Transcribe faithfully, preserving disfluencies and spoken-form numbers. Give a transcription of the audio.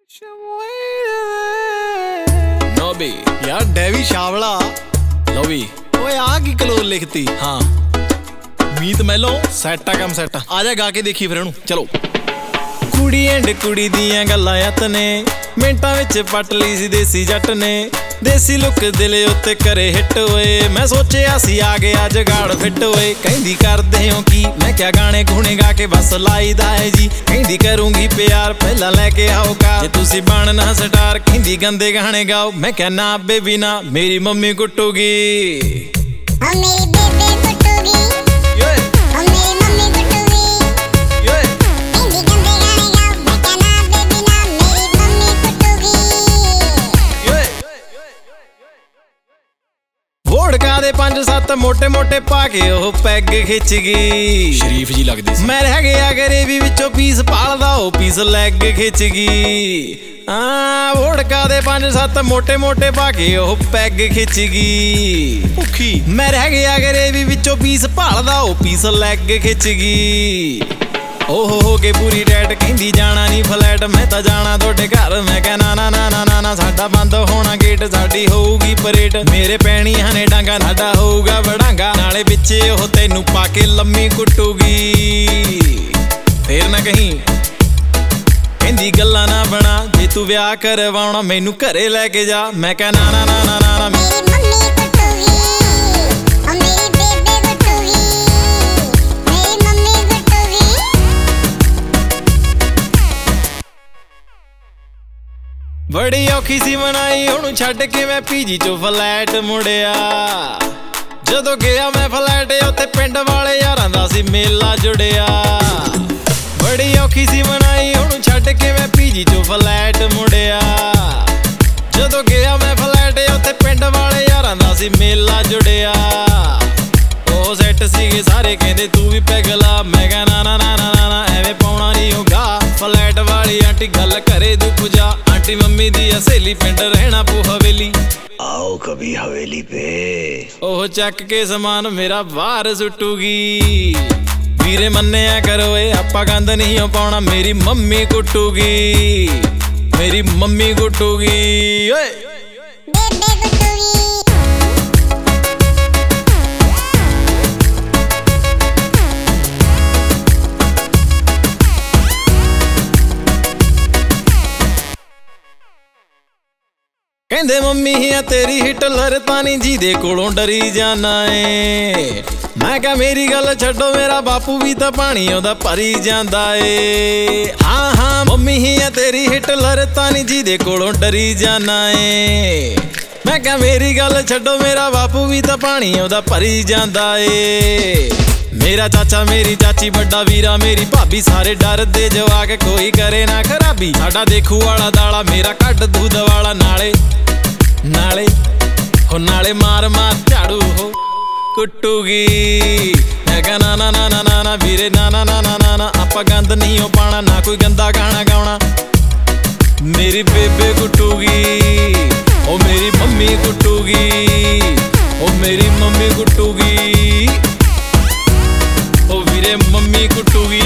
no बी यार डेवी शावला लो भी ओए आ की कलोल लिखती हाँ मीत मैलो सैटा कम सैटा आजा गा के देखी फिर चलो कुड़ी एंड कुड़ी दियां गल्लां यत ने मिंटां विच पट लई सी देसी जट ने देसी लुक दिले उत्ते करे हिट होए मैं सोचिया सी आ गया जगाड़ फिट होए कहंदी करदे हो की मैं क्या गाने गुणे गा के बस लाईदा है जी कहंदी करूंगी प्यार पहला लेके आओ कार जे तुसी बनना स्टार कहंदी गंदे गाने गाओ मैं क्या ना बेबी ना मेरी मम्मी कुटूगी ओ मेरी बेबे कुटूगी ये ओ मेरी मम्मी कुटूगी ये कहंदी गंदे गाने गाओ मैं क्या ना बेबी ना मेरी मम्मी कुटूगी ये वोडका दे पंज सत्त मोटे मोटे पा के ओह पैग खिच गई शरीफ जी लगदी सी मैं रह गया गरेवी विचों पीस पालदा ओ पीस लैग खिच गई हाँ वोडका दे पंज सत्त मोटे मोटे पा के ओह पैग खिच गई भुखी मैं रह गया गरेवी विचों पीस पालदा ओ पीस लैग खिच गई ओहो हो के पूरी डैट कहंदी जाना नहीं फ्लैट मैं तां जाना तोड़े घर मैं कह ना ना ना ना ना ना साडा बंद होना गेट साडी होऊगी परेड मेरे पैणियां ने डांगा साडा होऊगा वड़ांगा नाले पिछे ओह तैनू पा के लम्मी कुटूगी फेर ना कहीं कहंदी गल्लां ना बना जे तू विआह करवाउणा मैनू घरे लेके जा मैं कह ना ना ना ना ना ना मेरी मम्मी कुटूगी ओ मेरी बेबे कुटूगी मेरी मम्मी कुटूगी बड़ी औखी सी बनाई हुण छड्ड के मैं पीजी चों फ्लैट मुड़िया जदों गया मैं फ्लैट उत्थे पिंड वाले यारां दा सी मेला जुड़िया बड़ी औखी सी बनाई हुण छड्ड के मैं पीजी चों फ्लैट मुड़िया जदों गया मैं फ्लैट उत्थे पिंड वाले यारां दा सी मेला जुड़िया ਉਹ ਸੈੱਟ ਸੀਗੇ ਸਾਰੇ ਕਹਿੰਦੇ ਤੂੰ ਵੀ ਪੈਗਲਾ ਮੈਂ ਕਹਾਂ ਨਾ ਨਾ ਨਾ ਨਾ ਨਾ ਐਵੇਂ ਪਾਉਣਾ ਨਹੀਂ ਹੋਗਾ ਫਲੈਟ ਵਾਲੀ ਆਂਟੀ ਗੱਲ ਕਰੇ ਦੂ ਪੁਜਾ ਆਂਟੀ ਮੰਮੀ ਦੀ ਸਹੇਲੀ ਪਿੰਡ ਰਹਿਣਾ ਪੂ ਹਵੇਲੀ आओ कभी हवेली पे ਉਹ ਚੱਕ ਕੇ ਸਮਾਨ ਮੇਰਾ ਬਾਹਰ ਸੁੱਟੂਗੀ ਵੀਰੇ ਮੰਨਿਆ ਕਰੋ ਏ ਆਪਾਂ ਗੰਦ ਨਹੀਂ ਪਾਉਣਾ ਮੇਰੀ ਮੰਮੀ ਕੁੱਟੂਗੀ ਮੇਰੀ ਮੰਮੀ ਕੁੱਟੂਗੀ ਓਏ बेबे कुटूगी ਕਹਿੰਦੇ ਮੰਮੀ ਆ ਤੇਰੀ ਹਿਟਲਰ ਤਾਂ ਨਹੀਂ ਜਿਹਦੇ ਕੋਲੋਂ ਡਰੀ ਜਾਣਾ ਏ ਮੈਂ ਕਿਹਾ ਮੇਰੀ ਗੱਲ ਛੱਡੋ ਮੇਰਾ ਬਾਪੂ ਵੀ ਤਾਂ ਪਾਣੀ ਉਹਦਾ ਭਰੀ ਜਾਂਦਾ ਏ ਹਾਂ ਹਾਂ ਮੰਮੀ ਹੀ ਆ ਤੇਰੀ ਹਿਟਲਰ ਤਾਂ ਨਹੀਂ ਜਿਹਦੇ ਕੋਲੋਂ ਡਰੀ ਜਾਣਾ ਏ ਮੈਂ ਕਿਹਾ ਮੇਰੀ ਗੱਲ ਛੱਡੋ ਮੇਰਾ ਬਾਪੂ ਵੀ ਤਾਂ ਪਾਣੀ ਉਹਦਾ ਭਰੀ ਜਾਂਦਾ ਏ ਮੇਰਾ ਚਾਚਾ ਮੇਰੀ ਚਾਚੀ ਵੱਡਾ ਵੀਰਾ ਮੇਰੀ ਭਾਬੀ ਸਾਰੇ ਡਰਦੇ ਜਵਾਕ ਕੋਈ ਕਰੇ ਨਾ ਖਰਾਬੀ ਸਾਡਾ ਦੇਖੂ ਵਾਲਾ ਦਾਲਾ ਮੇਰਾ ਕੱਢ ਦੂਧ ਵਾਲਾ ਨਾਲੇ ਨਾਲੇ ਹੋ ਨਾਲੇ ਮਾਰ ਮਾਰ ਝਾੜੂ ਹੋ ਕੁੱਟੂਗੀ ਮੈਂ ਕਹਾਂ ਨਾ ਨਾ ਨਾ ਨਾ ਨਾ ਨਾ ਵੀਰੇ ਨਾ ਨਾ ਨਾ ਨਾ ਨਾ ਨਾ ਆਪਾਂ ਗੰਦ ਨਹੀਂ ਹੋ ਪਾਣਾ ਨਾ ਕੋਈ ਗੰਦਾ ਗਾਣਾ ਗਾਉਣਾ ਮੇਰੀ ਬੇਬੇ ਕੁੱਟੂਗੀ ਉਹ ਮੇਰੀ ਮੰਮੀ ਕੁੱਟੂਗੀ ਉਹ ਮੇਰੀ ਮੰਮੀ ਕੁੱਟੂਗੀ ਉਹ ਵੀਰੇ ਮੰਮੀ ਕੁੱਟੂਗੀ